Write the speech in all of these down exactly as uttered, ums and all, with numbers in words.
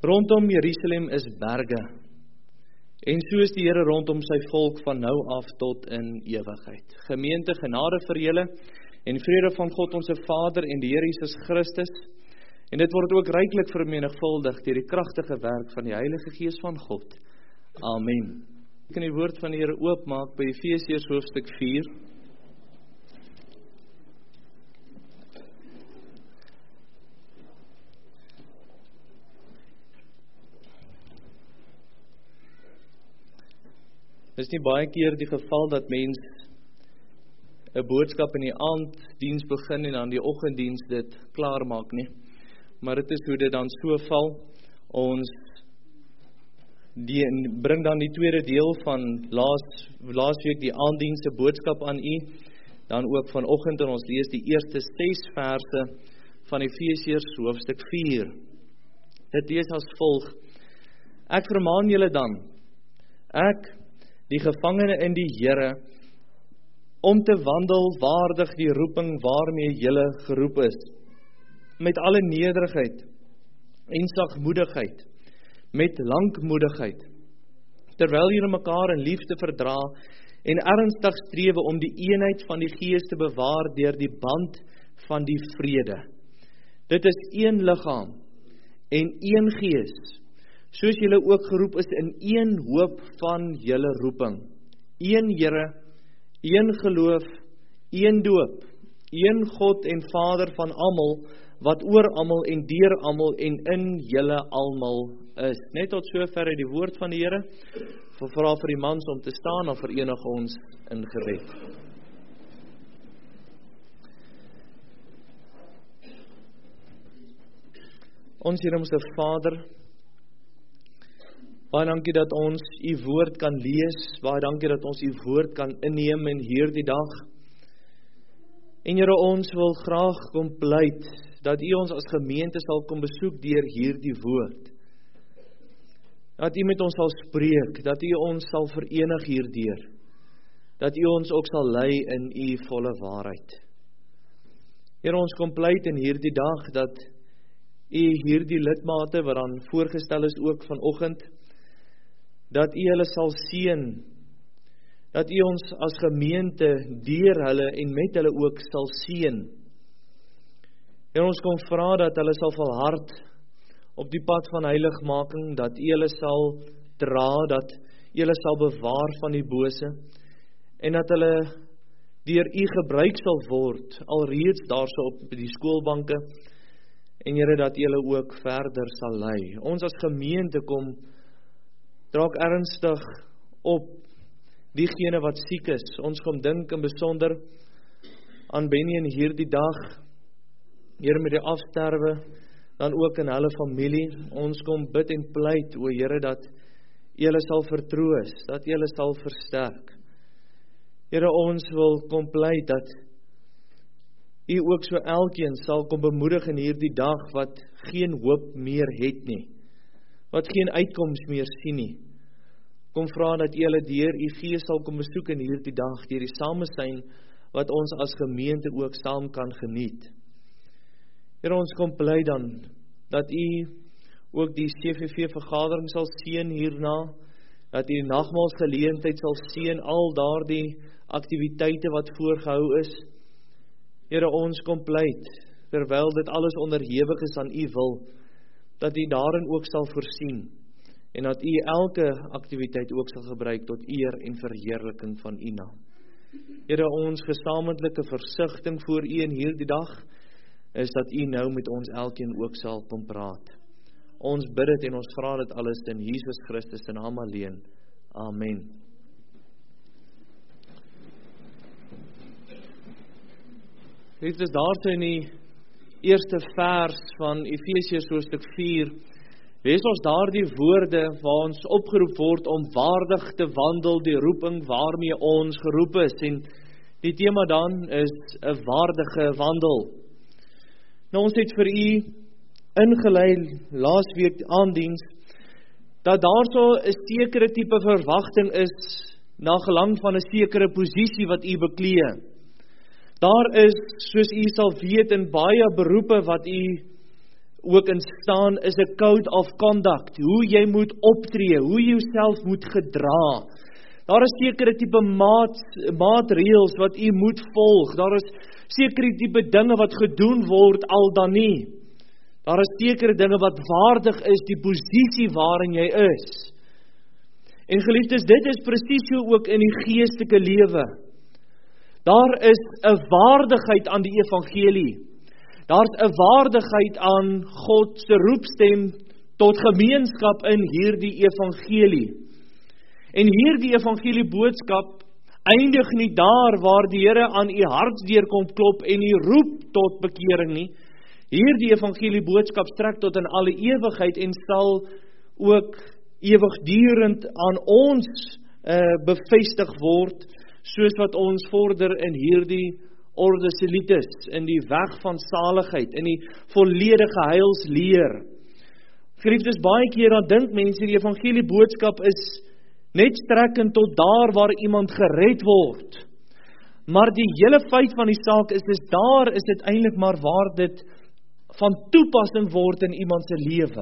Rondom Jerusalem is berge, en so is die Here rondom sy volk van nou af tot in ewigheid. Gemeente, genade vir julle, en vrede van God onze Vader en die Here Jesus Christus, en dit word ook ryklik vermenigvuldig deur die kragtige werk van die Heilige Gees van God. Amen. Ek kan die woord van die Here oopmaak by Efesiërs hoofstuk vier. Dit is nie baie keer die geval dat mens 'n boodskap in die aanddiens begin en dan die oggenddiens dit klaar maak nie. Maar dit is hoe dit dan so val. Ons die, bring dan die tweede deel van laas, laas week die aanddienste boodskap aan u, dan ook vanoggend en ons lees die eerste ses verse van Efesiërs hoofstuk vier. Dit lees as volg: Ek vermaan julle dan, ek die gevangene in die Here, om te wandel waardig die roeping waarmee julle geroep is, met alle nederigheid en sagmoedigheid, met lankmoedigheid, terwyl julle mekaar in liefde verdra en ernstig strewe om die eenheid van die Gees te bewaar deur die band van die vrede. Dit is een liggaam en een Gees, soos julle ook geroep is in een hoop van julle roeping. Een Here, een geloof, een doop, een God en Vader van almal, wat oor almal en deur almal en in julle almal is. Net tot sover die woord van die Here. Vra vir die mans om te staan, en verenig ons in gebed. Ons Hemelse Vader, baie dankie dat ons u woord kan lees, baie dankie dat ons u woord kan inneem in hierdie dag. En Here, ons wil graag kom pleit dat u ons as gemeente sal kom besoek deur hierdie woord. Dat u met ons sal spreek, dat u ons sal verenig hierdeur. Dat u ons ook sal lei in u volle waarheid. Here, ons kom pleit in hierdie dag dat u hierdie lidmate wat dan voorgestel is ook vanoggend, dat u hulle sal seën, dat u ons as gemeente deur hulle en met hulle ook sal seën. En ons kom vra dat hulle sal volhard op die pad van heiligmaking, dat u hulle sal dra, dat u hulle sal bewaar van die bose, en dat hulle deur u gebruik sal word, alreeds daarso op die skoolbanke, en Here, dat u hulle ook verder sal lei. Ons as gemeente kom draak ernstig op diegene wat siek is. Ons kom dink in besonder aan Benny in hierdie dag, Here, met die afsterwe, dan ook in hulle familie. Ons kom bid en pleit, o Here, dat u hulle sal vertroos, dat u hulle sal versterk. Here, ons wil kom pleit dat u ook so elkeen sal kom bemoedig in hierdie dag wat geen hoop meer het nie, wat geen uitkoms meer sien nie. Kom vra dat u hulle deur u Gees sal kom besoek in hierdie dag, deur die samesyn wat ons as gemeente ook saam kan geniet. Here, ons kom bly dan dat u ook die C V V vergadering sal seën hierna, dat u die nagmaalsgeleentheid sal seën, al daardie aktiwiteite wat voorgehou is. Here, ons kom pleit, terwyl dit alles onderhewig is aan u wil, dat u daarin ook sal voorsien, en dat u elke aktiwiteit ook sal gebruik tot eer en verheerliking van u naam. Here, ons gesamentlike versigtiging voor u in hierdie dag, is dat u nou met ons elkeen ook sal kom praat. Ons bid dit en ons vra dit alles in Jesus Christus se naam alleen. Amen. Dit is daarso in die eerste vers van Efesiërs hoofstuk vier, lees ons daardie woorde waar ons opgeroep word om waardig te wandel die roeping waarmee ons geroep is, en die tema dan is 'n waardige wandel. Nou, ons het vir u ingelei laasweek aandiens, dat daarso 'n sekere tipe verwagting is, na gelang van 'n sekere posisie wat u beklee. Daar is, soos u sal weet, in baie beroepe wat u ook in staan, is 'n code of conduct, hoe jy moet optree, hoe jy jouself moet gedra. Daar is sekere tipe maat, maatreëls wat u moet volg, daar is sekere tipe dinge wat gedoen word al dan nie. Daar is sekere dinge wat waardig is, die posisie waarin jy is. En geliefdes, dit is presies so ook in die geestelike lewe. Daar is 'n waardigheid aan die evangelie. Daar's 'n waardigheid aan God se roepstem tot gemeenskap in hierdie evangelie. En hierdie evangelie boodskap eindig nie daar waar die Here aan u hartsdeur kom klop en u roep tot bekering nie. Hierdie evangelie boodskap strek tot in alle ewigheid en sal ook ewigdurend aan ons uh, bevestig word, soos wat ons vorder in hierdie orde selitis, in die weg van saligheid, in die volledige heilsleer. Geliefdes, baie keer dan dink mense die evangelie boodskap is net strekkend tot daar waar iemand gered word. Maar die hele feit van die saak is, is daar is dit eintlik maar waar dit van toepassing word in iemand se lewe.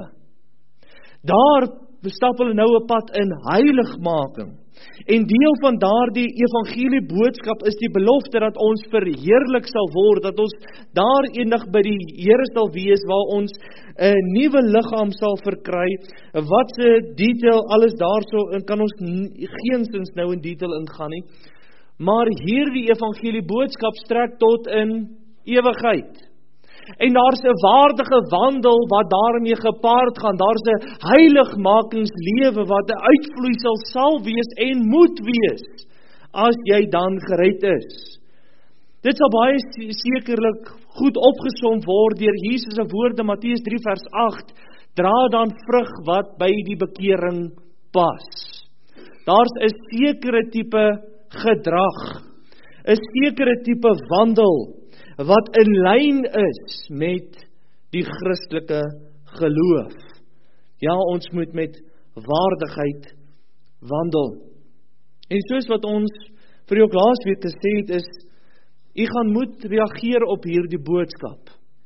Daar bestap hulle nou 'n pad in heiligmaking. En deel van daardie evangelie boodskap is die belofte dat ons verheerlik sal word, dat ons daar eendag by die Here sal wees, waar ons 'n nuwe liggaam sal verkry. Wat se detail alles daarso, en kan ons geensins nou in detail ingaan nie. Maar hierdie evangelie boodskap strek tot in ewigheid. En daar's 'n waardige wandel wat daarmee gepaard gaan. Daar's 'n heiligmakingslewe wat 'n uitvloeisel sal wees en moet wees as jy dan gered is. Dit sal baie sekerlik goed opgesom word deur Jesus se woorde, Matteus drie vers agt, dra dan vrug wat by die bekering pas. Daar's 'n sekere tipe gedrag, 'n sekere tipe wandel wat in lyn is met die Christelike geloof. Ja, ons moet met waardigheid wandel. En soos wat ons vir jou laasweek gesê het is, u gaan moet reageer op hierdie boodskap.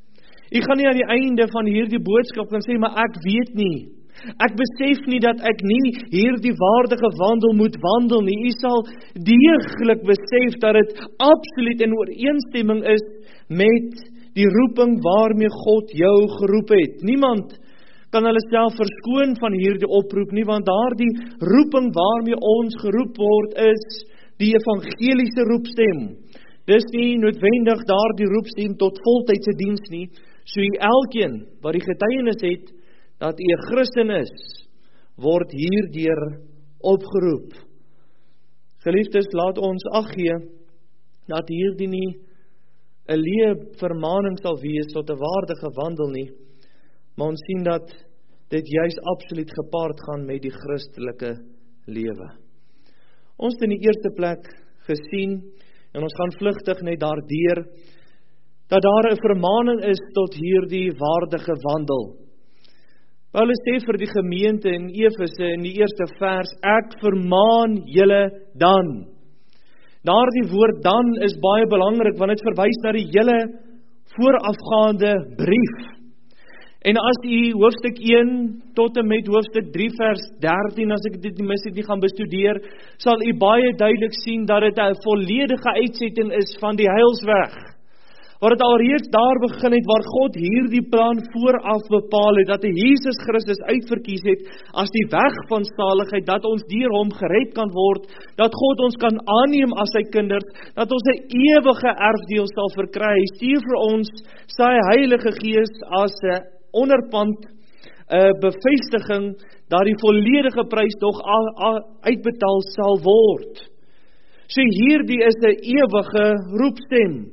U gaan nie aan die einde van hierdie boodskap kan sê, maar ek weet nie. Ek besef nie dat ek nie hierdie waardige wandel moet wandel nie. U sal deeglik besef dat dit absoluut in ooreenstemming is met die roeping waarmee God jou geroep het. Niemand kan hulle self verskoon van hierdie oproep nie, want daardie roeping waarmee ons geroep word is die evangeliese roepstem. Dis nie noodwendig daardie roepstem tot voltydse diens nie. So jy elkeen wat die getuienis het dat jy 'n Christen is, word hierdeur opgeroep. Geliefdes, laat ons ag gee dat hierdie nie 'n leë vermaning sal wees tot 'n waardige wandel nie, maar ons sien dat dit juis absoluut gepaard gaan met die Christelike lewe. Ons het in die eerste plek gesien, en ons gaan vlugtig net daardeur, dat daar 'n vermaning is tot hierdie waardige wandel. Paulus sê vir die gemeente in Efese in die eerste vers, ek vermaan julle dan. Daardie woord dan is baie belangrik, want dit verwys na die hele voorafgaande brief. En as u hoofstuk een tot en met hoofstuk drie vers dertien, as ek dit nie mis het nie gaan bestudeer, sal u baie duidelik sien dat dit 'n volledige uitsetting is van die heilsweg. Waar het alreeds daar begin het, waar God hierdie plan vooraf bepaal het, dat hy Jesus Christus uitverkies het, as die weg van saligheid, dat ons deur hom gered kan word, dat God ons kan aanneem as sy kinders, dat ons 'n ewige erfdeel sal verkry. Hy stuur vir ons sy Heilige Gees as 'n onderpand, 'n bevestiging, dat die volledige prys tog uitbetaal sal word. So hierdie is 'n ewige roepstem.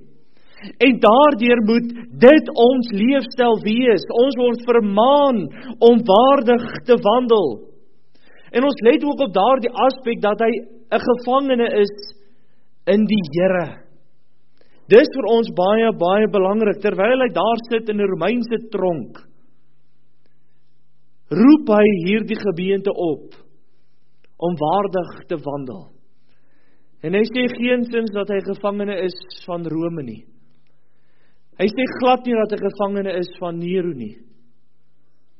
En daardeur moet dit ons leefstyl wees. Ons word vermaan om waardig te wandel. En ons let ook op daardie aspek dat hy 'n gevangene is in die Here. Dis vir ons baie, baie belangrik. Terwyl hy daar sit in 'n Romeinse tronk, roep hy hierdie gemeente op om waardig te wandel. En hy sê geensins dat hy gevangene is van Rome nie. Hy sê glad nie dat hy gevangene is van Nero nie.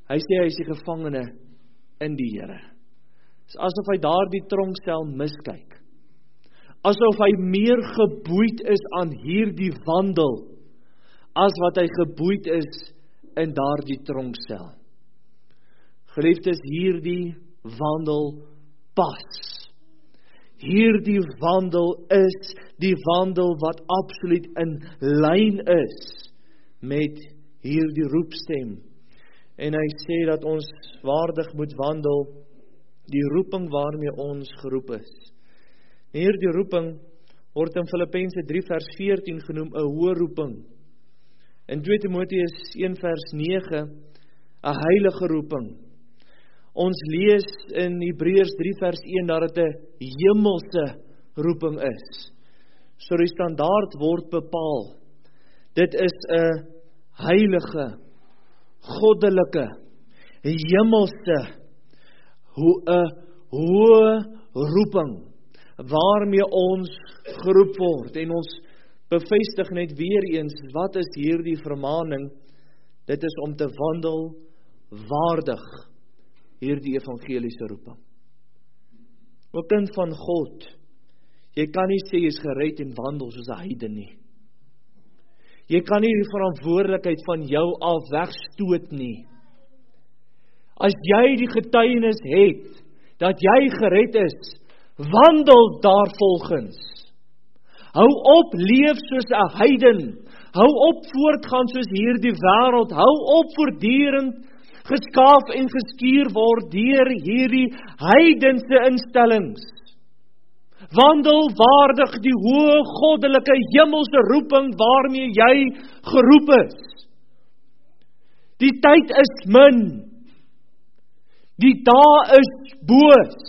Hy sê hy is die gevangene in die Here. Dit is asof hy daar die tronksel miskyk. Asof hy meer geboeid is aan hierdie wandel, as wat hy geboeid is in daardie tronksel. Geliefdes, hierdie wandel pas. Hierdie wandel is die wandel wat absoluut in lyn is met hierdie roepstem. En hy sê dat ons waardig moet wandel die roeping waarmee ons geroep is. Hierdie roeping word in Filippense drie vers veertien genoem 'n hoë roeping. In twee Timoteus een vers nege 'n heilige roeping. Ons lees in Hebreërs drie vers een dat dit 'n hemelse roeping is. So die standaard word bepaal. Dit is 'n heilige, goddelike, hemelse, 'n hoë roeping waarmee ons geroep word. En ons bevestig net weer eens, wat is hierdie vermaning? Dit is om te wandel waardig hierdie evangeliese roeping. O kind van God, jy kan nie sê jy is gered en wandel soos 'n heiden nie. Jy kan nie die verantwoordelikheid van jou af wegstoot nie. As jy die getuienis het, dat jy gered is, wandel daarvolgens. Hou op leef soos 'n heiden. Hou op voortgaan soos hierdie wêreld. Hou op voortdurend geskaaf en geskuur word deur hierdie heidense instellings. Wandel waardig die hoë goddelike hemelse roeping waarmee jy geroep is. Die tyd is min. Die dae is boos.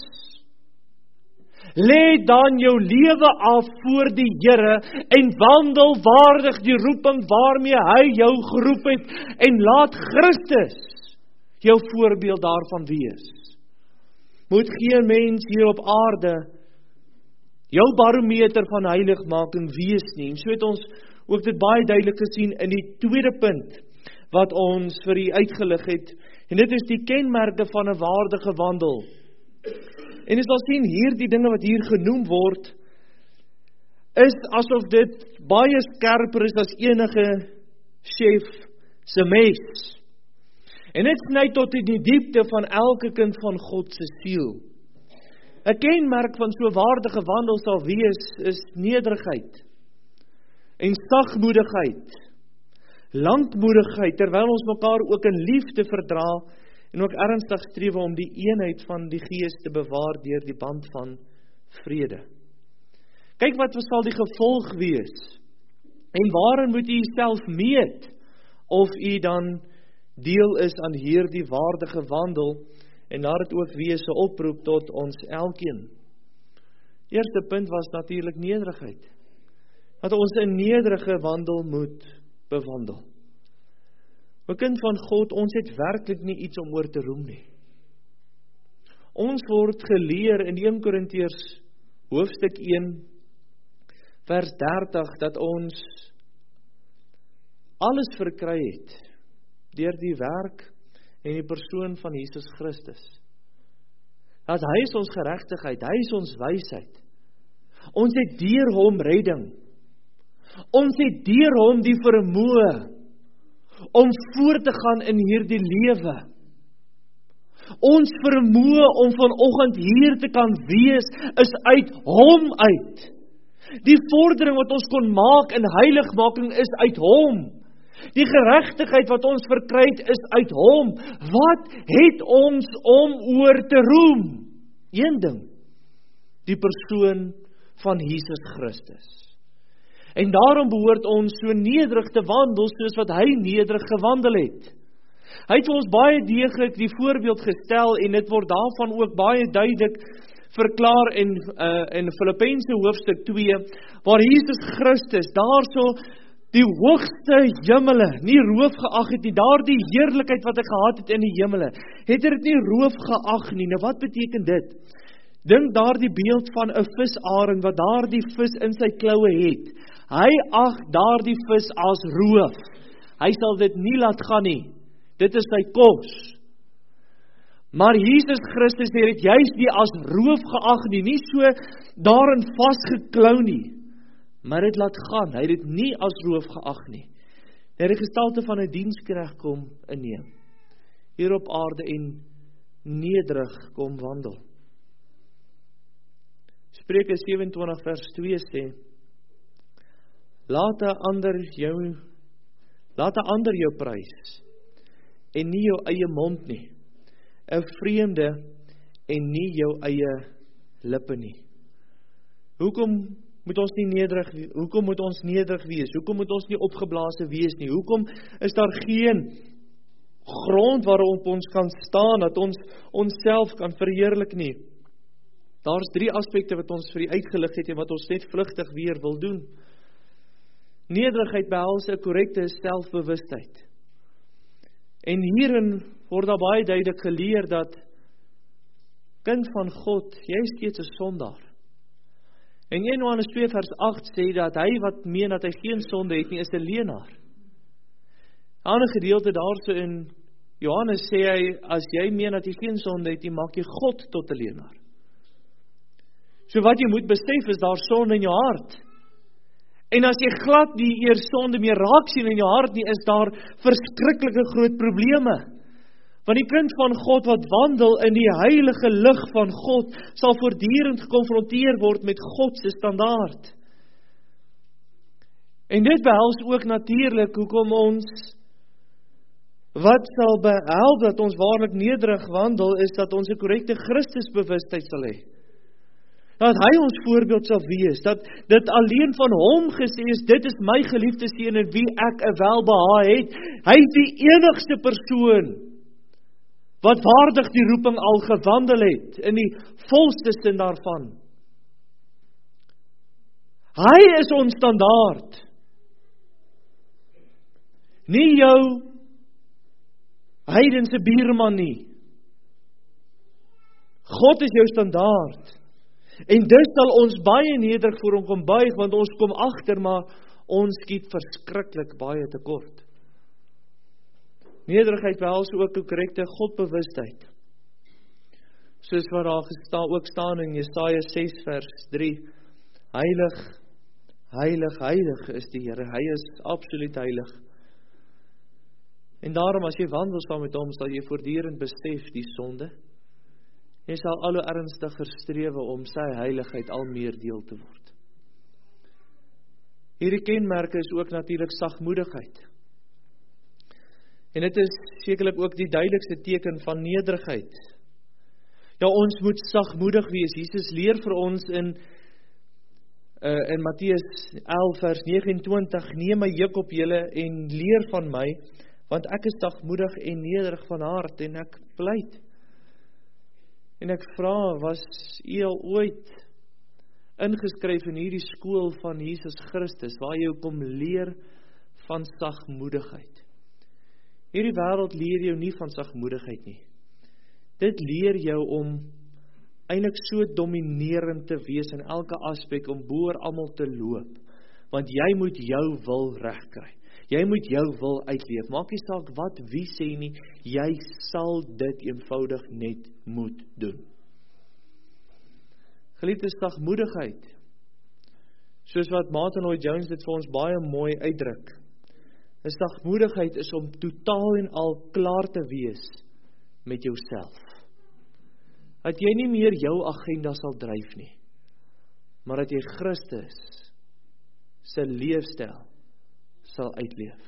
Lê dan jou lewe af voor die Here en wandel waardig die roeping waarmee hy jou geroep het en laat Christus jou voorbeeld daarvan wees. Moet geen mens hier op aarde jou barometer van heiligmaking wees nie. En so het ons ook dit baie duidelik gesien in die tweede punt wat ons vir u uitgelig het. En dit is die kenmerke van 'n waardige wandel. En jy sal sien, hierdie dinge wat hier genoem word, is asof dit baie skerper is as enige chef se mes. En dit sny tot in die diepte van elke kind van God se siel. 'n Kenmerk van so waardige wandel sal wees, is nederigheid en sagmoedigheid, lankmoedigheid, terwyl ons mekaar ook in liefde verdra, en ook ernstig streef om die eenheid van die Gees te bewaar deur die band van vrede. Kyk wat sal die gevolg wees, en waarin moet u jouself meet, of u dan deel is aan hierdie waardige wandel, en laat dit ook wees 'n oproep tot ons elkeen. Eerste punt was natuurlik nederigheid, dat ons 'n nederige wandel moet bewandel. O kind van God, ons het werklik nie iets om oor te roem nie. Ons word geleer in Eerste Korintiërs hoofstuk een vers dertig dat ons alles verkry het deur die werk en die persoon van Jesus Christus. Dat hy is ons geregtigheid, hy is ons wysheid. Ons het deur hom redding. Ons het deur hom die vermoë om voort te gaan in hierdie lewe. Ons vermoë om vanoggend hier te kan wees, is uit hom uit. Die vordering wat ons kon maak in heiligmaking is uit hom. Die geregtigheid wat ons verkry het is uit hom. Wat het ons om oor te roem? Een ding, die persoon van Jesus Christus. En daarom behoort ons so nederig te wandel soos wat hy nederig gewandel het. Hy het vir ons baie deeglik die voorbeeld gestel en dit word daarvan ook baie duidelik verklaar in uh, in Filippense hoofstuk twee, waar Jesus Christus daarso die hoogste hemele nie roof geag het nie, daardie heerlikheid wat hy gehad het in die hemele, het hy dit nie roof geag nie. Nou wat beteken dit? Dink daardie beeld van 'n visarend wat daardie vis in sy kloue het. Hy ag daardie vis as roof. Hy sal dit nie laat gaan nie. Dit is sy kos. Maar Jesus Christus het juist nie as roof geag nie, nie so daarin vasgeklou nie, maar het laat gaan, hy het dit nie as roof geag nie. Hy het die gestalte van 'n diensknegt kom inneem, hier op aarde en nederig kom wandel. Spreuke sewe-en-twintig vers twee sê, laat 'n ander jou, laat 'n ander jou prys, en nie jou eie mond nie, 'n vreemde en nie jou eie lippe nie. Hoekom moet ons nie nederig, hoekom moet ons nederig wees? Hoekom moet ons nie opgeblaase wees nie? Hoekom is daar geen grond waarop ons kan staan, dat ons onsself kan verheerlik nie? Daar is drie aspekte wat ons vir u uitgelig het en wat ons net vlugtig weer wil doen. Nederigheid behels 'n korrekte selfbewustheid. En hierin word daar baie duidelik geleer dat kind van God, jy is steeds 'n sondaar. En een Johannes twee vers agt sê dat hy wat meen dat hy geen sonde het nie, is 'n leienaar. 'n Ander gedeelte daarso in Johannes sê hy, as jy meen dat jy geen sonde het nie, maak jy God tot 'n leienaar. So wat jy moet besef is, daar sonde in jou hart. En as jy glad nie eers sonde meer raak sien in jou hart nie, is daar verskriklike groot probleme. Want die kind van God wat wandel in die heilige lig van God, sal voortdurend gekonfronteer word met God se standaard. En dit behels ook natuurlik hoekom ons, wat sal behelp dat ons waarlik nederig wandel, is dat ons 'n korrekte Christusbewustheid sal hê. Dat hy ons voorbeeld sal wees, dat dit alleen van hom gesê is, dit is my geliefde seun in wie ek 'n welbehae het. Hy is die enigste persoon wat waardig die roeping al gewandel het, in die volste sin daarvan. Hy is ons standaard. Nie jou heidense buurman nie. God is jou standaard. En dus sal ons baie nederig voor hom kom buig, want ons kom agter, maar ons skiet verskriklik baie tekort. Nederigheid behels ook 'n korrekte Godbewustheid. Soos wat daar gestaan, ook staan in Jesaja ses vers drie. Heilig, heilig, heilig is die Here. Hy is absoluut heilig. En daarom as jy wandel saam met hom, sal jy voortdurend besef die sonde. Jy sal al hoe ernstiger strewe om sy heiligheid al meer deel te word. Hierdie kenmerke is ook natuurlik sagmoedigheid. En dit is sekerlik ook die duidelikste teken van nederigheid. Ja, ons moet sagmoedig wees. Jesus leer vir ons in uh, in Matteus elf vers negenentwintig, neem my juk op julle en leer van my, want ek is sagmoedig en nederig van hart en ek pleit. En ek vra, was u al ooit ingeskryf in hierdie skool van Jesus Christus, waar jy kom leer van sagmoedigheid? Hierdie wêreld leer jou nie van sagmoedigheid nie. Dit leer jou om eintlik so dominerend te wees in elke aspek, om boor almal te loop, want jy moet jou wil regkry. Jy moet jou wil uitleef. Maak nie saak wat wie sê nie, jy sal dit eenvoudig net moet doen. Geliefdes, sagmoedigheid, soos wat Martin Lloyd-Jones dit vir ons baie mooi uitdruk. 'n Sagmoedigheid is om totaal en al klaar te wees met jouself. Dat jy nie meer jou agenda sal dryf nie, maar dat jy Christus se leefstyl sal uitleef.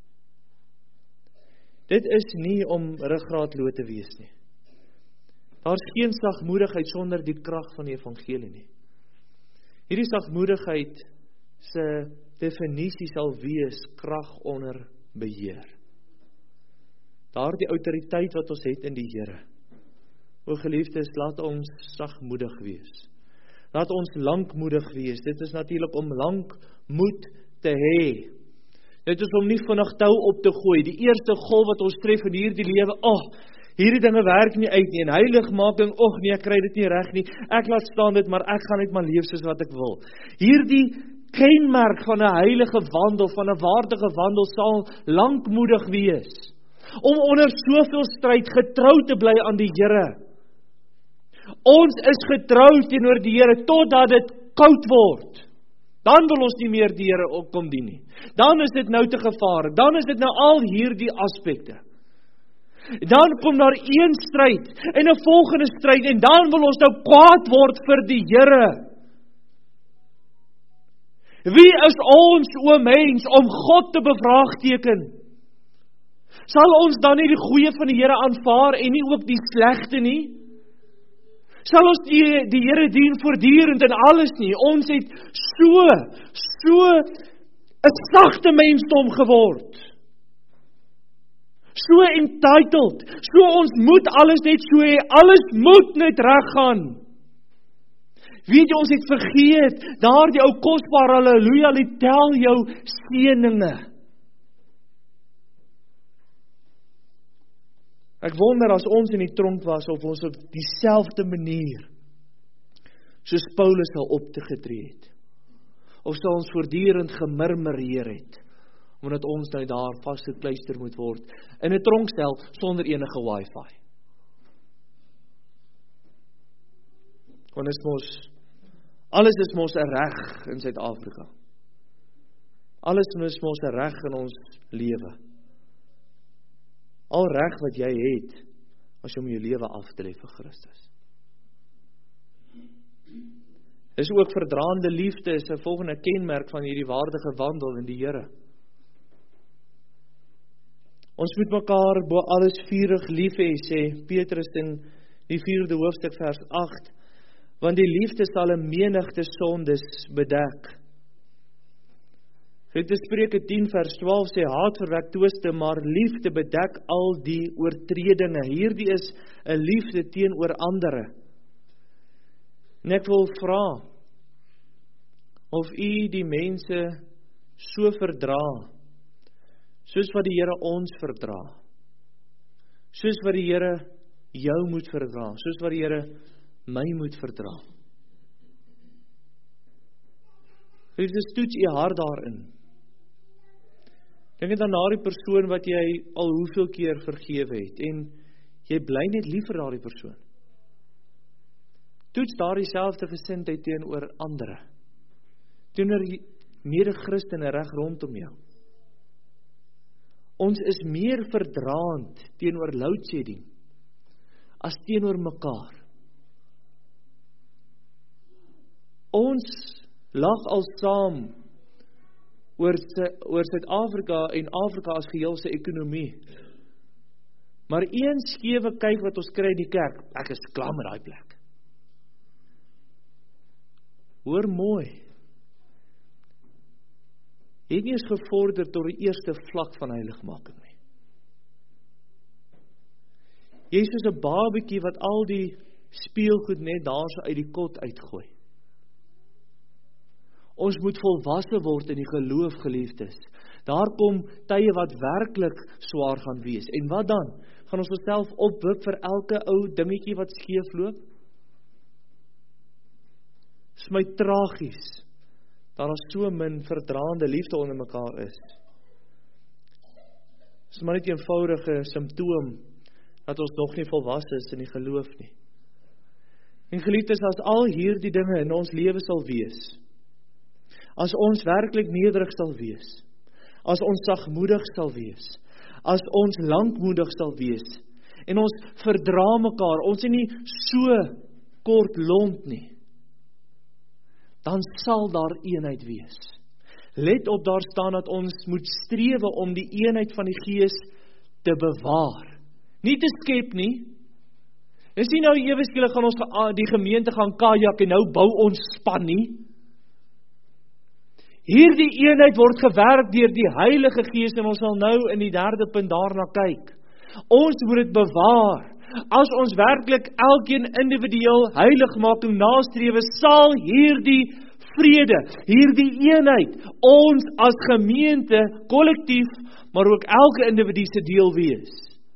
Dit is nie om ruggraatloos te wees nie. Daar is geen sagmoedigheid sonder die krag van die evangelie nie. Hierdie sagmoedigheid se definisie sal wees krag onder beheer. Daardie autoriteit wat ons het in die Here. O geliefdes, laat ons sagmoedig wees. Laat ons lankmoedig wees. Dit is natuurlik om lankmoed te hê. Dit is om nie vinnig tou op te gooi. Die eerste golf wat ons tref in hierdie lewe, ag, oh, hierdie dinge werk nie uit nie, en heiligmaking, ag nee, ek kry dit nie reg nie, ek laat staan dit, maar ek gaan net maar leef soos wat ek wil. Hierdie kenmerk van 'n heilige wandel, van 'n waardige wandel, sal lankmoedig wees. om onder soveel stryd getrou te bly aan die Here. Ons is getrou teenoor die Here totdat dit koud word. Dan wil ons nie meer die Here opkom dien nie. Dan is dit nou te gevaarlik. Dan is dit nou al hierdie aspekte. Dan kom daar een stryd en 'n volgende stryd en dan wil ons nou kwaad word vir die Here. Wie is ons, o mens, om God te bevraagteken? Sal ons dan nie die goeie van die Here aanvaar en nie ook die slegte nie? Sal ons die, die Here dien voortdurend in alles nie? Ons het so, so 'n sagte mensdom geword. So entitled, so ons moet alles net so hê, alles moet net reg gaan. Weet jy, ons het vergeet, daar die ou kosbare halleluja, lied, tel jou seëninge. Ek wonder as ons in die tronk was, of ons op dieselfde manier, soos Paulus sal opgetree het, of sal ons voortdurend gemurmureer het, omdat ons nou daar vasgekluister moet word, in 'n tronkstel, sonder enige wifi. Want is mos, alles is mos 'n reg in Suid-Afrika. Alles is mos 'n reg in ons lewe. Al reg wat jy het, as jy om jou lewe af te lê vir Christus. Is ook verdraande liefde, is 'n volgende kenmerk van hierdie waardige wandel in die Here. Ons moet mekaar bo alles vurig lief hê, sê Petrus in die vierde hoofstuk vers agt, want die liefde sal 'n menigte sondes bedek. Dit is Spreuke tien vers twaalf sê, haat verwek twiste, maar liefde bedek al die oortredinge. Hierdie is 'n liefde teenoor ander. En ek wil vra, of u die mense so verdra, soos wat die Here ons verdra, soos wat die Here jou moet verdra, soos wat die Here my moet verdra. Dit is toets u hart daarin. Dink net aan daardie persoon wat jy al hoeveel keer vergewe het, en jy bly net lief vir daardie persoon. Toets daardie selfde gesindheid teenoor ander, teenoor mede-Christene reg rondom jou. Ons is meer verdraand teenoor loadshedding as teenoor mekaar. Ons lag al saam oor oor Suid-Afrika en Afrika as geheel se ekonomie. Maar een skewe kyk wat ons kry in die kerk, ek is klaar met daai plek. Hoor mooi. Het nie eens gevorder tot die eerste vlak van heiligmaking nie. Jy is soos 'n babatjie wat al die speelgoed net daar so uit die kot uitgooi. Ons moet volwasse word in die geloof, geliefdes. Daar kom tye wat werklik swaar gaan wees. En wat dan? Gaan ons onsself opwip vir elke ou dingetjie wat skeef loop? Dis my tragies. Daar is so min verdraande liefde onder mekaar is. Dis maar net 'n eenvoudige simptoom dat ons nog nie volwasse is in die geloof nie. En geliefdes, as al hierdie dinge in ons lewe sal wees, as ons werklik nederig sal wees, as ons sagmoedig sal wees, as ons lankmoedig sal wees, en ons verdra mekaar, ons is nie so kort lont nie, dan sal daar eenheid wees. Let op, daar staan dat ons moet strewe om die eenheid van die Gees te bewaar. Nie te skep nie. Dis nie nou ewe skielik gaan ons die gemeente gaan kajak en nou bou ons span nie. Hierdie eenheid word gewerk deur die Heilige Gees en ons sal nou in die derde punt daarna kyk. Ons moet dit bewaar. As ons werklik elkeen individueel heiligmaking nastrewe, sal hierdie vrede, hierdie eenheid, ons as gemeente, kollektief, maar ook elke individu se deel wees.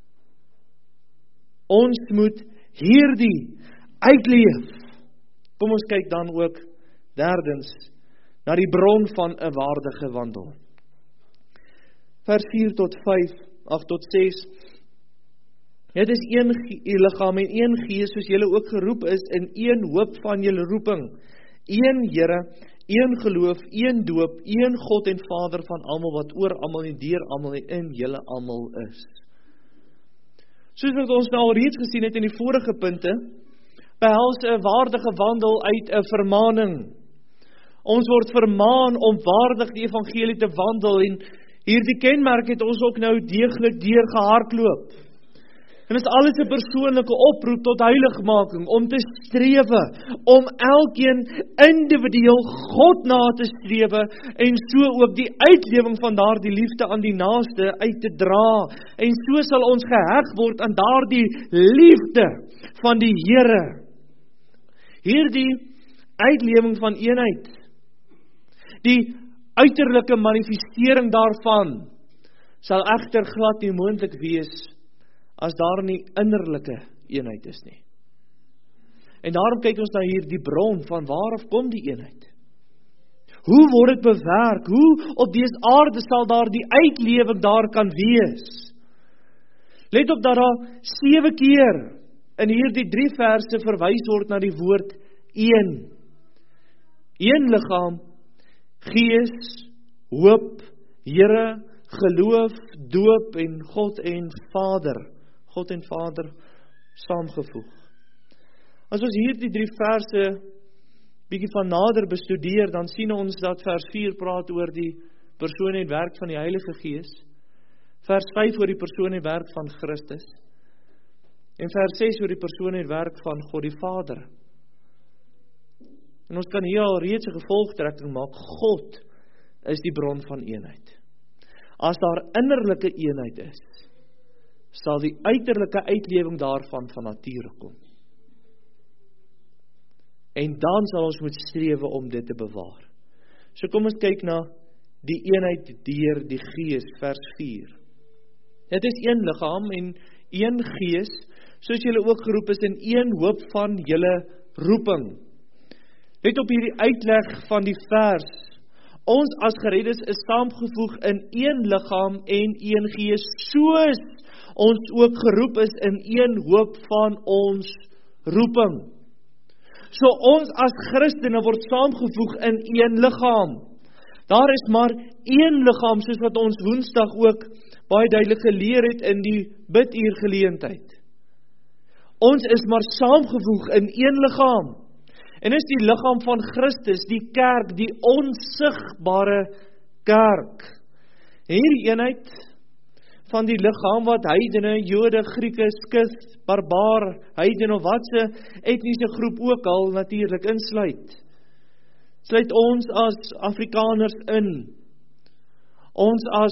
Ons moet hierdie uitleef. Kom ons kyk dan ook derdens na die bron van 'n waardige wandel. Vers vier tot vyf, agt tot ses. Dit is een liggaam en een gees, soos julle ook geroep is in een hoop van julle roeping. Een Here, een geloof, een doop, een God en Vader van almal wat oor almal en deur almal en in julle almal is. Soos wat ons nou al reeds gesien het in die vorige punte, behels 'n waardige wandel uit 'n vermaaning. Ons word vermaan om waardig die evangelie te wandel en hierdie kenmerk het ons ook nou deeglik deur gehardloop. En dit is alles 'n persoonlike oproep tot heiligmaking, om te strewe, om elkeen individueel God na te strewe, en so ook die uitlewing van daardie liefde aan die naaste uit te dra. En so sal ons geheg word aan daardie liefde van die Here. Hierdie uitlewing van eenheid, die uiterlike manifestering daarvan, sal egter glad nie moontlik wees as daar nie innerlike eenheid is nie. En daarom kyk ons na hier die bron van waaraf kom die eenheid. Hoe word dit bewerk? Hoe op dese aarde sal daar die uitlewing daar kan wees? Let op dat daar sewe keer in hierdie drie verse verwys word na die woord een. Een liggaam, Gees, hoop, Here, geloof, doop en God en Vader. God en Vader saamgevoeg. As ons hier die drie verse bietjie van nader bestudeer, dan sien ons dat vers vier praat oor die persoon en werk van die Heilige Gees, vers vyf oor die persoon en werk van Christus, en vers ses oor die persoon en werk van God die Vader. En ons kan hier al reeds 'n gevolgtrekking maak. God is die bron van eenheid. As daar innerlike eenheid is, sal die uiterlike uitlewing daarvan van nature kom. En dan sal ons moet strewe om dit te bewaar. So kom ons kyk na die eenheid deur die Gees, vers vier. Dit is een liggaam en een Gees, soos julle ook geroep is in een hoop van julle roeping. Let op hierdie uitleg van die vers. Ons as gereddes is saamgevoeg in een liggaam en een Gees, soos ons ook geroep is in een hoop van ons roeping. So ons as Christene word saamgevoeg in een liggaam. Daar is maar een liggaam, soos wat ons Woensdag ook baie duidelik geleer het in die biduur geleentheid. Ons is maar saamgevoeg in een liggaam. En is die liggaam van Christus, die kerk, die onsigbare kerk. Hierdie eenheid van die liggaam wat heidene, Jode, Grieke, Skit, barbaar, heidene of watse etniese groep ook al natuurlik insluit. Sluit ons as Afrikaners in. Ons as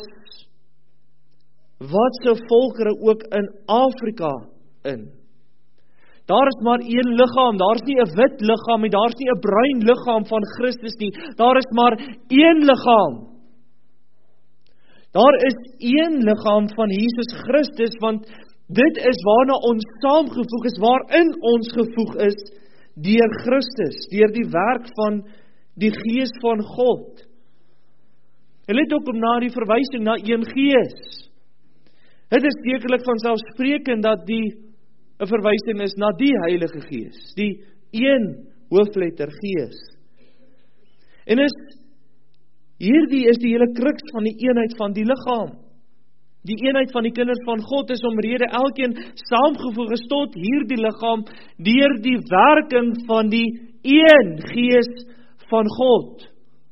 watse volkere ook in Afrika in. Daar is maar een liggaam, daar is nie 'n wit liggaam nie, daar is nie 'n bruin liggaam van Christus nie, daar is maar een liggaam. Daar is een liggaam van Jesus Christus, want dit is waarna ons saamgevoeg is, waarin ons gevoeg is, deur Christus, deur die werk van die Gees van God. En let ook om na die verwysing na een Gees. Dit is sekerlik vanselfsprekend dat die 'n verwysing is na die Heilige Gees, die een hoofletter Gees. En is hierdie is die hele kruks van die eenheid van die liggaam. Die eenheid van die kinders van God is omrede elkeen saamgevoeg is tot hierdie liggaam deur die werking van die een Gees van God.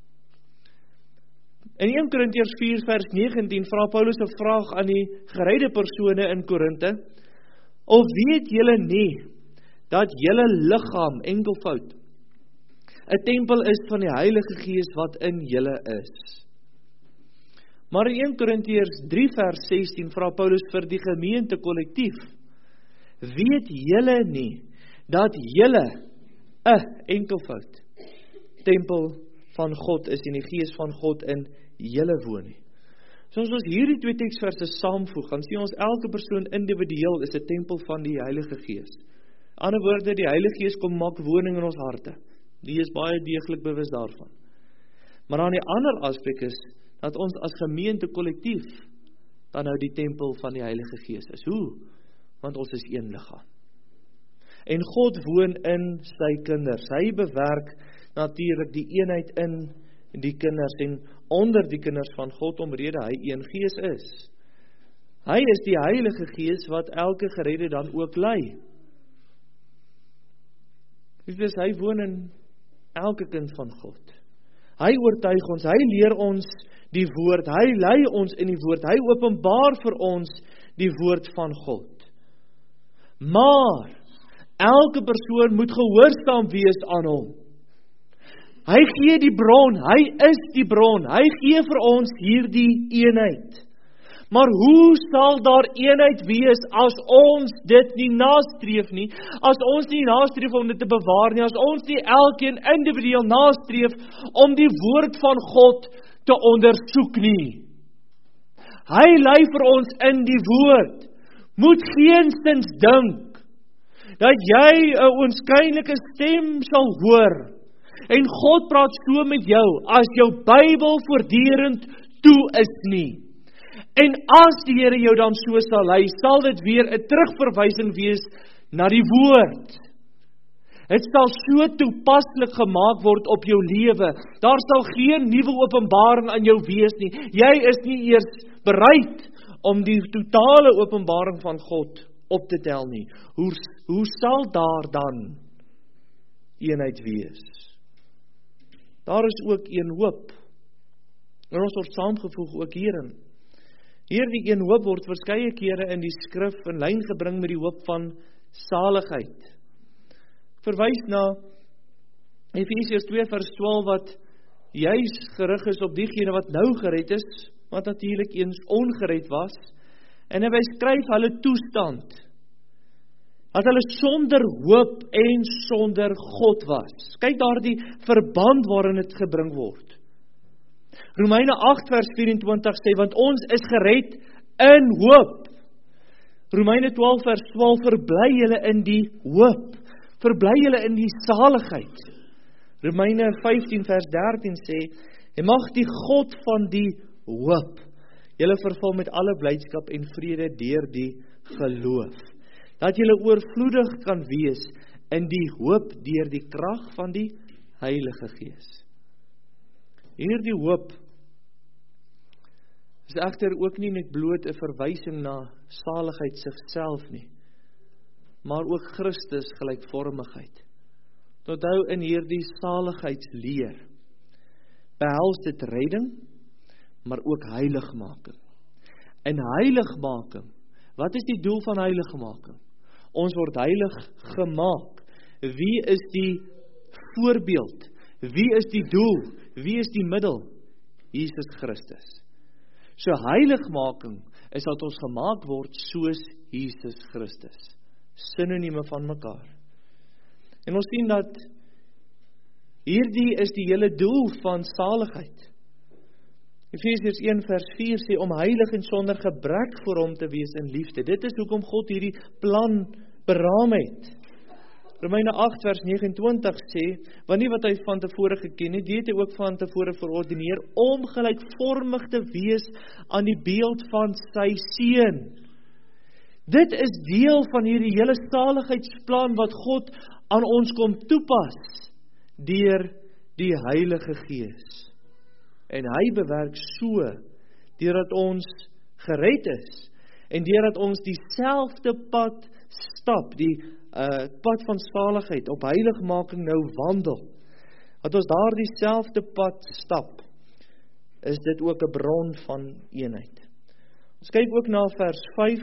In eerste Korintiërs vier vers negentien vra Paulus 'n vraag aan die gereide persone in Korinte: Of weet julle nie dat julle liggaam enkelvoud 'n tempel is van die Heilige Gees wat in julle is? Maar in eerste Korintiërs drie vers sestien vra Paulus vir die gemeente kollektief: Weet julle nie dat julle 'n enkelvoud tempel van God is en die Gees van God in julle woon nie? So as ons hierdie twee teksverse saamvoeg, dan sien ons elke persoon individueel is 'n tempel van die Heilige Gees. In ander woorde, die Heilige Gees kom maak woning in ons harte. Die is baie deeglik bewus daarvan. Maar dan die ander aspek is, dat ons as gemeente kollektief dan nou die tempel van die Heilige Gees is. Hoe? Want ons is een liggaam. En God woon in sy kinders. Hy bewerk natuurlik die eenheid in die kinders en onder die kinders van God, omrede hy een Gees is. Hy is die Heilige Gees wat elke geredde dan ook lei. Dus hy woon in elke kind van God. Hy oortuig ons, hy leer ons die woord, hy lei ons in die woord, hy openbaar vir ons die woord van God. Maar elke persoon moet gehoorsaam wees aan hom. Hy gee die bron, hy is die bron, hy gee vir ons hierdie eenheid. Maar hoe sal daar eenheid wees as ons dit nie nastreef nie, as ons nie nastreef om dit te bewaar nie, as ons nie elkeen individueel nastreef om die woord van God te ondersoek nie. Hy lei vir ons in die woord. Moet geensins dink dat jy 'n oënskynlike stem sal hoor en God praat so met jou as jou Bybel voortdurend toe is nie. En as die Here jou dan so sal lei, sal dit weer 'n terugverwysing wees na die woord. Dit sal so toepaslik gemaak word op jou lewe. Daar sal geen nuwe openbaring aan jou wees nie. Jy is nie eers bereid om die totale openbaring van God op te tel nie. Hoe, hoe sal daar dan eenheid wees? Daar is ook een hoop. En ons word saamgevoeg ook hierin. Hierdie een hoop word verskeie kere in die skrif in lyn gebring met die hoop van saligheid. Verwys na Efesiërs twee vers twaalf wat juis gerig is op diegene wat nou gered is, wat natuurlik eens ongered was, en hy beskryf hulle toestand, dat hulle sonder hoop en sonder God was. Kyk daar die verband waarin dit gebring word. Romeine agt vers vyf-en-twintig sê, want ons is gered in hoop. Romeine twaalf vers twaalf, verbly julle in die hoop. Verbly julle in die saligheid. Romeine vyftien vers dertien sê, en mag die God van die hoop julle vervul met alle blydskap en vrede deur die geloof, dat julle oorvloedig kan wees in die hoop deur die krag van die Heilige Gees. Hierdie hoop is egter ook nie net bloot 'n verwysing na saligheid sigself nie, maar ook Christus gelykvormigheid. Onthou in hierdie saligheidsleer behels dit redding, maar ook heiligmaking. In heiligmaking, wat is die doel van heiligmaking? Ons word heilig gemaak. Wie is die voorbeeld? Wie is die doel? Wie is die middel? Jesus Christus. So heiligmaking is dat ons gemaak word soos Jesus Christus. Sinonieme van mekaar. En ons sien dat hierdie is die hele doel van saligheid. Efesiërs een vers vier sê om heilig en sonder gebrek voor hom te wees in liefde. Dit is hoekom God hierdie plan beraam het. Romeine agt vers negenentwintig sê, want nie wat hy van tevore geken het, dit het hy ook van tevore verordineer om gelykvormig te wees aan die beeld van sy seun. Dit is deel van hierdie hele saligheidsplan wat God aan ons kom toepas deur die Heilige Gees. En hy bewerk so, deurdat ons gered is, en deurdat ons dieselfde pad stap, die uh, pad van saligheid, op heiligmaking nou wandel, dat ons daar dieselfde pad stap, is dit ook 'n bron van eenheid. Ons kyk ook na vers vyf,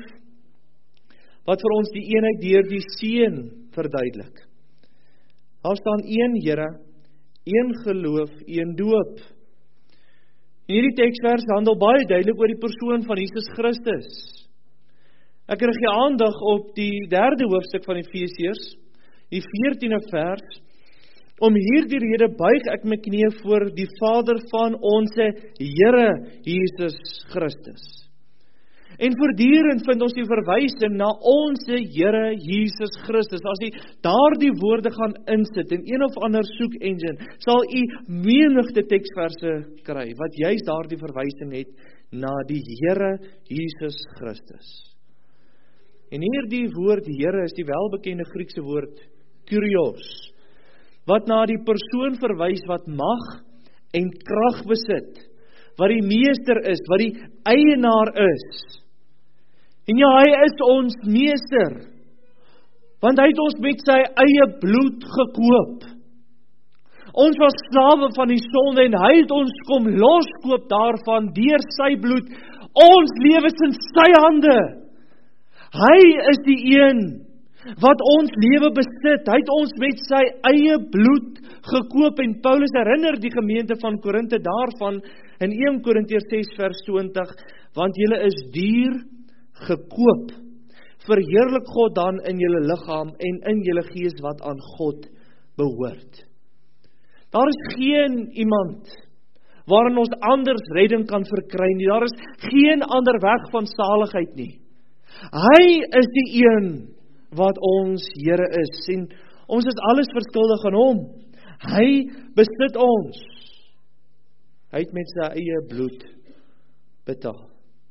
wat vir ons die eenheid deur die Seun verduidelik. Daar staan een Here, een geloof, een doop. Hierdie teksvers handel baie duidelik oor die persoon van Jesus Christus. Ek rig die aandag op die derde hoofstuk van Efesiërs, die veertiende vers. Om hierdie rede buig ek my knie voor die Vader van onsse Here Jesus Christus. En voortdurend vind ons die verwysing na onsse Here Jesus Christus. As jy daardie woorde gaan insit in een of ander soek engine, sal u menigte teksverse kry wat juist daardie verwysing het na die Here Jesus Christus. En hier die woord Here is die welbekende Griekse woord Kyrios, wat na die persoon verwys wat mag en krag besit, wat die meester is, wat die eienaar is. En ja, hy is ons meester, want hy het ons met sy eie bloed gekoop. Ons was slawe van die sonde en hy het ons kom loskoop daarvan deur sy bloed. Ons lewens in sy hande. Hy is die een wat ons lewe besit. Hy het ons met sy eie bloed gekoop en Paulus herinner die gemeente van Korinthe daarvan in eerste Korintiërs ses vers twintig, want julle is duur gekoop. Verheerlik God dan in julle liggaam en in julle gees wat aan God behoort. Daar is geen iemand waarin ons anders redding kan verkry nie. Daar is geen ander weg van saligheid nie. Hy is die een wat ons Here is. En ons is alles verskuldig aan hom. Hy besit ons. Hy het met sy eie bloed betaal.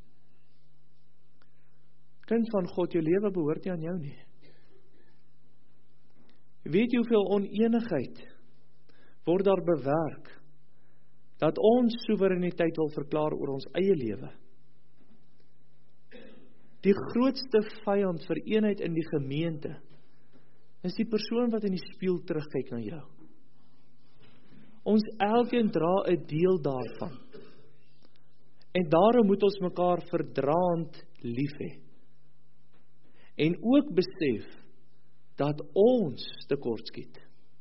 Kind van God, jou lewe behoort nie aan jou nie. Weet jy hoeveel oneenigheid word daar bewerk, dat ons soewereiniteit wil verklaar oor ons eie lewe. Die grootste vyand vir eenheid in die gemeente, is die persoon wat in die spieël terugkyk na jou. Ons elkeen dra 'n deel daarvan. En daarom moet ons mekaar verdraand lief hê. En ook besef, dat ons tekortskiet.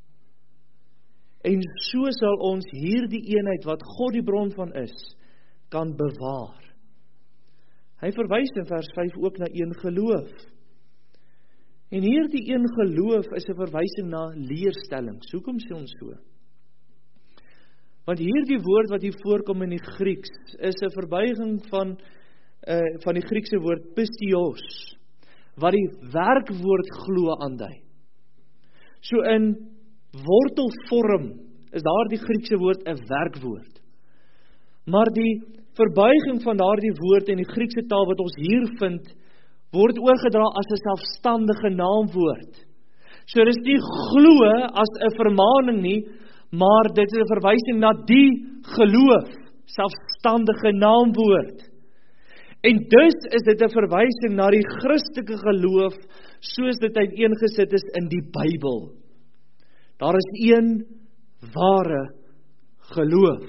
En so sal ons hierdie eenheid wat God die bron van is, kan bewaar. Hy verwys in vers vyf ook na een geloof. En hierdie een geloof is 'n verwysing na leerstellings. Hoekom sê ons so? Want hierdie woord wat hier voorkom in die Grieks, is 'n verbuiging van, uh, van die Griekse woord pistios, wat die werkwoord glo aandui. So in wortelvorm is daar die Griekse woord 'n werkwoord. Maar die verbuiging van daardie woord in die Griekse taal wat ons hier vind, word oorgedra as 'n selfstandige naamwoord. So dit is nie glo as 'n vermaaning nie, maar dit is 'n verwysing na die geloof, selfstandige naamwoord. En dus is dit 'n verwysing na die Christelike geloof, soos dit uiteengesit is in die Bybel. Daar is een ware geloof.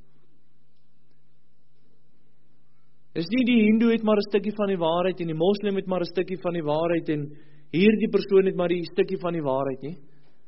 Dis nie die Hindoe het maar 'n stukkie van die waarheid en die Moslem het maar 'n stukkie van die waarheid en hierdie persoon het maar die stukkie van die waarheid nie.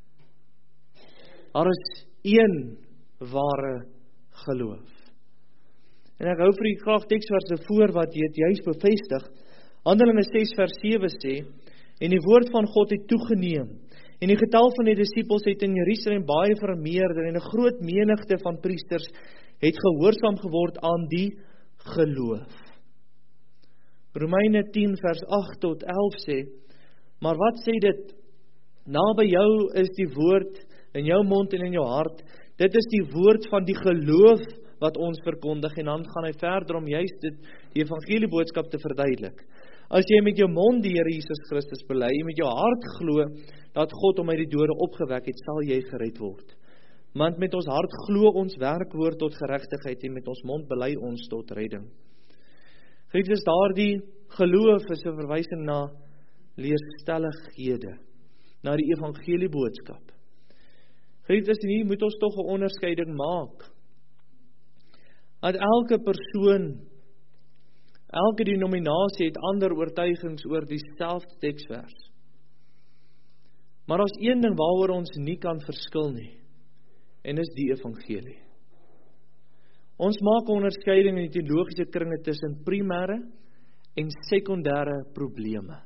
Daar is een ware geloof. En ek hou vir die graag teksverse voor wat dit juist bevestig. Handelinge ses vers sewe sê, en die woord van God het toegeneem, en die getal van die disippels het in Jerusalem baie vermeerder, en 'n groot menigte van priesters het gehoorsaam geword aan die geloof. Romeine tien vers agt tot elf sê, maar wat sê dit? Naby jou is die woord in jou mond en in jou hart. Dit is die woord van die geloof wat ons verkondig, en dan gaan hy verder om juist dit, die evangelieboodskap te verduidelik. As jy met jou mond die Here Jesus Christus bely, en met jou hart glo dat God hom uit die dode opgewek het, sal jy gered word. Want met ons hart glo ons werkwoord tot geregtigheid, en met ons mond bely ons tot redding. Geliefdes, daardie geloof is 'n verwysing na leerstellighede, na die evangelieboodskap. Geliefdes, hier moet ons tog 'n onderskeiding maak. Dat elke persoon, elke denominasie het ander oortuigings oor dieselfde teksvers. Maar daar's een ding waaroor ons nie kan verskil nie, en dis die evangelie. Ons maak 'n onderskeiding in die teologiese kringe tussen primêre en sekondêre probleme.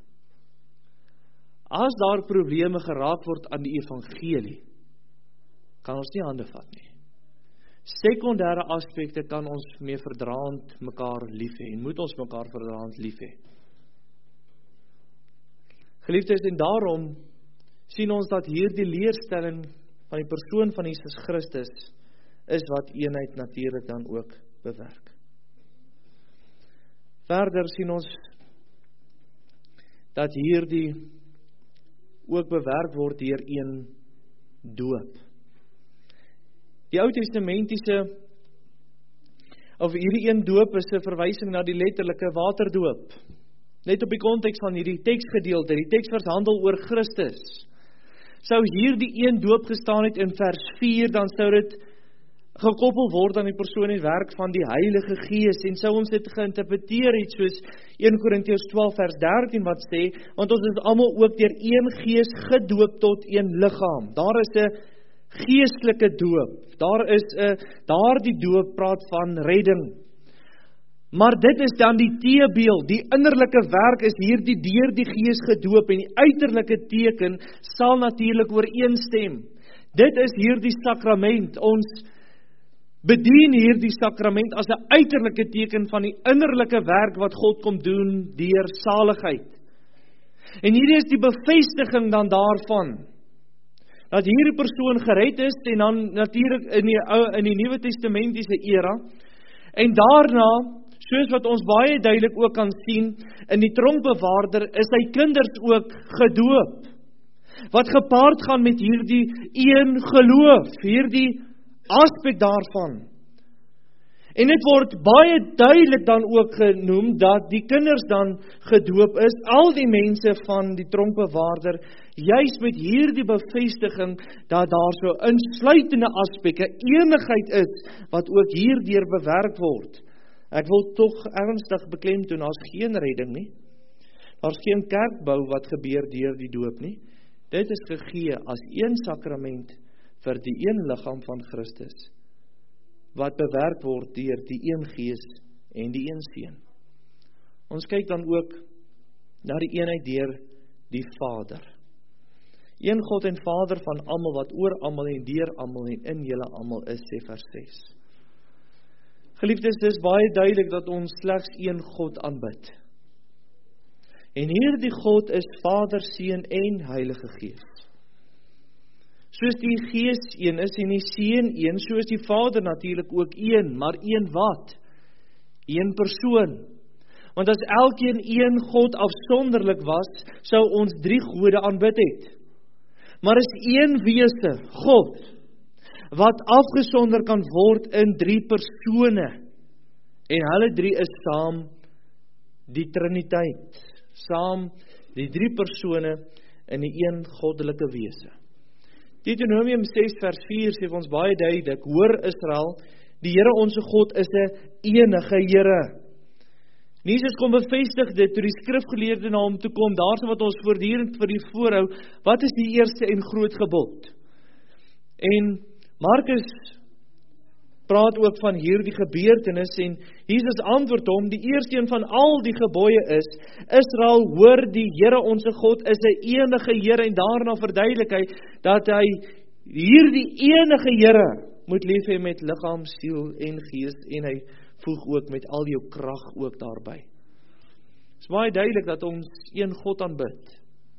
As daar probleme geraak word aan die evangelie, kan ons nie hande vat nie. Sekondêre aspekte kan ons mee verdraand mekaar lief hê, en moet ons mekaar verdraand lief hê. Geliefdes, en daarom sien ons dat hierdie leerstelling van die persoon van Jesus Christus is wat eenheid natuurlik dan ook bewerk. Verder sien ons dat hierdie ook bewerk word deur een doop. Die Ou Testamentiese, of hierdie een doop is 'n verwysing na die letterlike waterdoop. Net op die konteks van hierdie teksgedeelte, die teksvers handel oor Christus. Sou hierdie een doop gestaan het in vers vier, dan sou dit gekoppel word aan die persoon en werk van die Heilige Gees, en sou ons dit geïnterpreteer het soos een Korintiërs twaalf vers dertien wat sê, want ons is almal ook deur een Gees gedoop tot een liggaam. Daar is 'n geestelike doop, daar is 'n daardie doop praat van redding. Maar dit is dan die teebeeld, die innerlike werk is hierdie deur die Gees gedoop, en die uiterlike teken sal natuurlik ooreenstem. Dit is hierdie sakrament, ons bedien hierdie sakrament as 'n uiterlike teken van die innerlike werk wat God kom doen deur saligheid. En hierdie is die bevestiging dan daarvan, dat hierdie persoon gered is, en dan natuurlik in die, in die Nuwe Testamentiese era, en daarna, soos wat ons baie duidelik ook kan sien, in die tronkbewaarder is sy kinders ook gedoop, wat gepaard gaan met hierdie een geloof, hierdie aspek daarvan. En dit word baie duidelik dan ook genoem, dat die kinders dan gedoop is, al die mense van die tronkbewaarder, juis met hierdie bevestiging, dat daar so insluitende aspekte, enigheid is, wat ook hierdeur bewerk word. Ek wil tog ernstig beklemtoon, daar's geen redding nie. Daar's geen kerkbou wat gebeur deur die doop nie. Dit is gegee as een sakrament vir die een liggaam van Christus, wat bewerk word deur die een Gees en die een Seun. Ons kyk dan ook na die eenheid deur die Vader. Een God en Vader van almal, wat oor almal en deur almal en in julle almal is, sê vers ses. Geliefdes, dis baie duidelik dat ons slegs een God aanbid. En hierdie God is Vader, Seun en Heilige Gees. Soos die Gees een is en die Seun een, so is die Vader natuurlik ook een, maar een wat? Een persoon. Want as elkeen een God afsonderlik was, sou ons drie gode aanbid het. Maar is een wese, God, wat afgesonder kan word in drie persone. En hulle drie is saam die Triniteit. Saam die drie persone in die een goddelike wese. Deuteronomium ses vers vier sê ons baie duidelik, hoor Israel, die Here onse God is 'n enige Here. Jesus kom bevestig dit toe die skrifgeleerde na hom toe kom, daarso wat ons voortdurend vir die voorhou, wat is die eerste en groot gebod? En Markus praat ook van hierdie gebeurtenis en Jesus antwoord hom, die eerste een van al die gebooie is, Israel, hoor, die Here onse God is 'n enige Here, en daarna verduidelik hy dat hy hierdie enige Here moet lief hê met liggaam, siel en gees, en hy voeg ook met al jou krag ook daarby. Het is baie duidelik dat ons een God aanbid.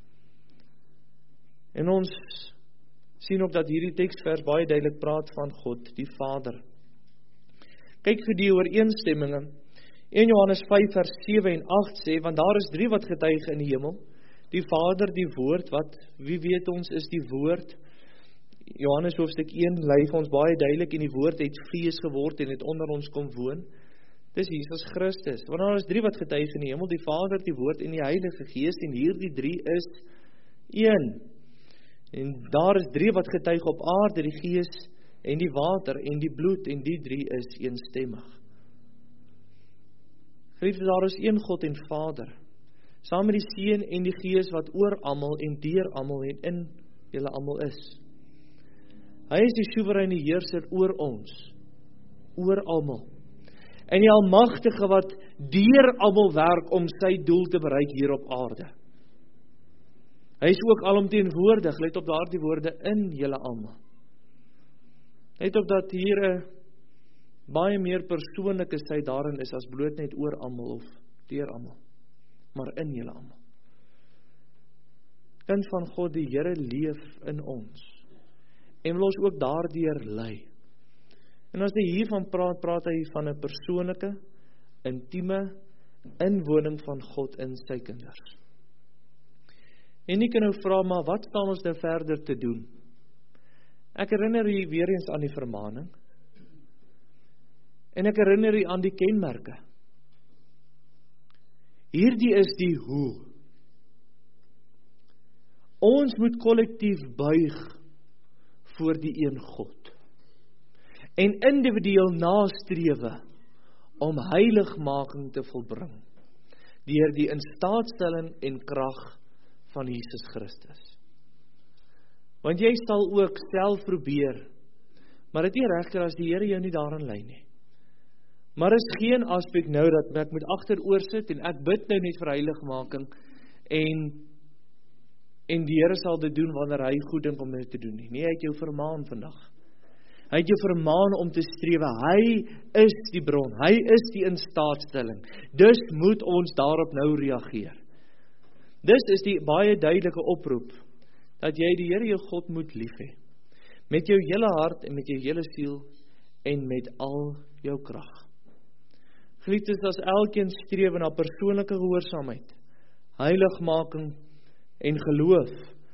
En ons sien ook dat hierdie teksvers baie duidelik praat van God, die Vader. Kyk vir die ooreenstemminge. een Johannes vyf vers sewe en agt sê, want daar is drie wat getuig in die hemel, die Vader, die Woord, wat, wie weet ons is die Woord? Johannes hoofstuk een lei vir ons baie duidelik, en die Woord het vlees geword en het onder ons kom woon. Dis Jesus Christus. Want daar is drie wat getuig in die hemel, die Vader, die Woord en die Heilige Gees, en hierdie drie is een. En daar is drie wat getuig op aarde, die Gees en die water en die bloed, en die drie is eensstemmig. Geliefdes, daar is een God en Vader, saam met die Seun en die Gees wat oor almal en deur almal en in julle almal is. Hy is die soewereine heerser oor ons, oor almal. En die almagtige wat deur almal werk om sy doel te bereik hier op aarde. Hy is ook alomteenwoordig, let op daardie woorde, in julle almal. Let op dat hier 'n baie meer persoonlike sy daarin is as bloot net oor almal of deur almal, maar in julle almal. Kind van God, die Here leef in ons en wil ons ook daardeur lei. En as hy hiervan praat, praat hy van 'n persoonlike, intieme inwoning van God in sy kinders. En jy kan nou vra, maar wat staan ons nou verder te doen? Ek herinner u weer eens aan die vermaning, en ek herinner u aan die kenmerke. Hierdie is die hoe. Ons moet kollektief buig voor die een God, en individueel nastrewe om heiligmaking te volbring, deur die instaatstelling en krag van Jesus Christus. Want jy sal ook self probeer, maar dit is nie regter as die Here jou nie daarin lei nie. Maar is geen aspek nou dat ek moet agteroor sit en ek bid nou net vir heiligmaking en en die Here sal dit doen wanneer hy goed dink om dit te doen nie. Nee, hy het jou vermaan vandag. Hy het jou vermaan om te strewe. Hy is die bron, hy is die instaatstelling. Dus moet ons daarop nou reageer. Dus is die baie duidelike oproep dat jy die Here jou God moet lief hê. Met jou hele hart en met jou hele siel en met al jou krag. Geliefdes, as elkeen streef na persoonlike gehoorsaamheid, heiligmaking en geloof,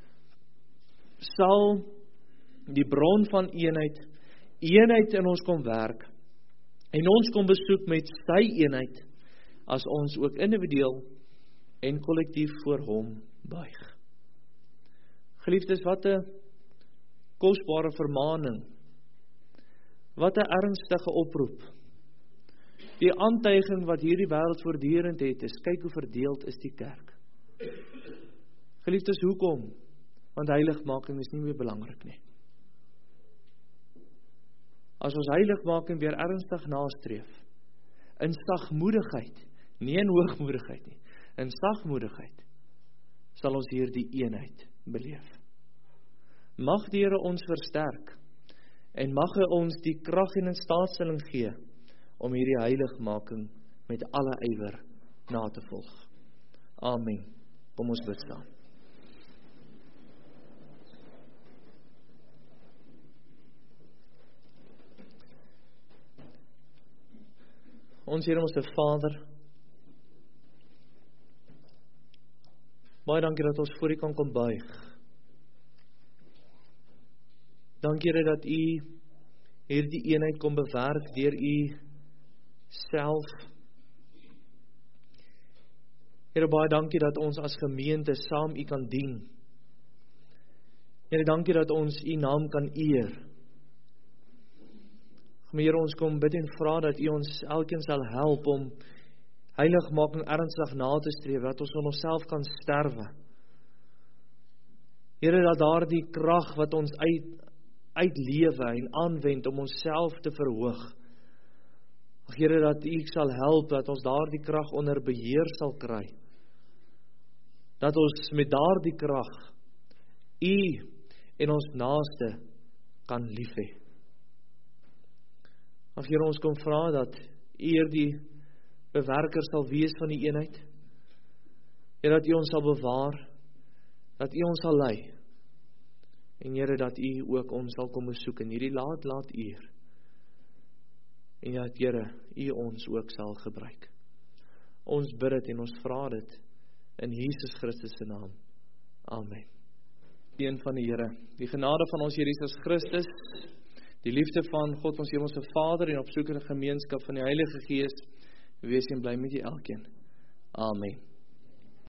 sal die bron van eenheid, eenheid in ons kom werk, en ons kom besoek met sy eenheid, as ons ook individueel en kollektief voor hom buig. Geliefdes, wat 'n kosbare vermaning, wat 'n ernstige oproep. Die aantuiging wat hierdie wêreld voortdurend het, is kyk hoe verdeeld is die kerk. Geliefdes, hoekom? Want heiligmaking is nie meer belangrik nie. As ons heiligmaking weer ernstig nastreef, in sagmoedigheid, nie in hoogmoedigheid nie, in sagmoedigheid, sal ons hier die eenheid beleef. Mag die Here ons versterk, en mag hy ons die krag en instaatstelling gee, om hierdie heiligmaking met alle ywer na te volg. Amen. Kom ons bid saam. Ons Here, ons Vader, baie dankie dat ons voor U kan kom buig. Dankie Here dat U hierdie eenheid kom bewerk deur U self. Here, baie dankie dat ons as gemeente saam U kan dien. Here, dankie dat ons U naam kan eer. Maar Here, ons kom bid en vra dat U ons elkeen sal help om heiligmaking ernstig na te streef, dat ons van onsself kan sterwe. Here, dat daar die krag wat ons uit, uitlewe en aanwend om onsself te verhoog. Ag Here, dat U sal help, dat ons daar die krag onder beheer sal kry. Dat ons met daar die krag U en ons naaste kan lief hê. Ag Here, ons kom vra dat U die bewerker sal wees van die eenheid. Here, dat U ons sal bewaar, dat U ons sal lei. En Here, dat U ook ons sal kom besoek in hierdie laat laat uur. En dat Here, U ons ook sal gebruik. Ons bid dit en ons vra dit in Jesus Christus se naam. Amen. Die een van die Here, die genade van ons Here Jesus Christus, die liefde van God ons Hemelse Vader en opsoekende gemeenskap van die Heilige Gees, wees en bly met julle elkeen. Amen.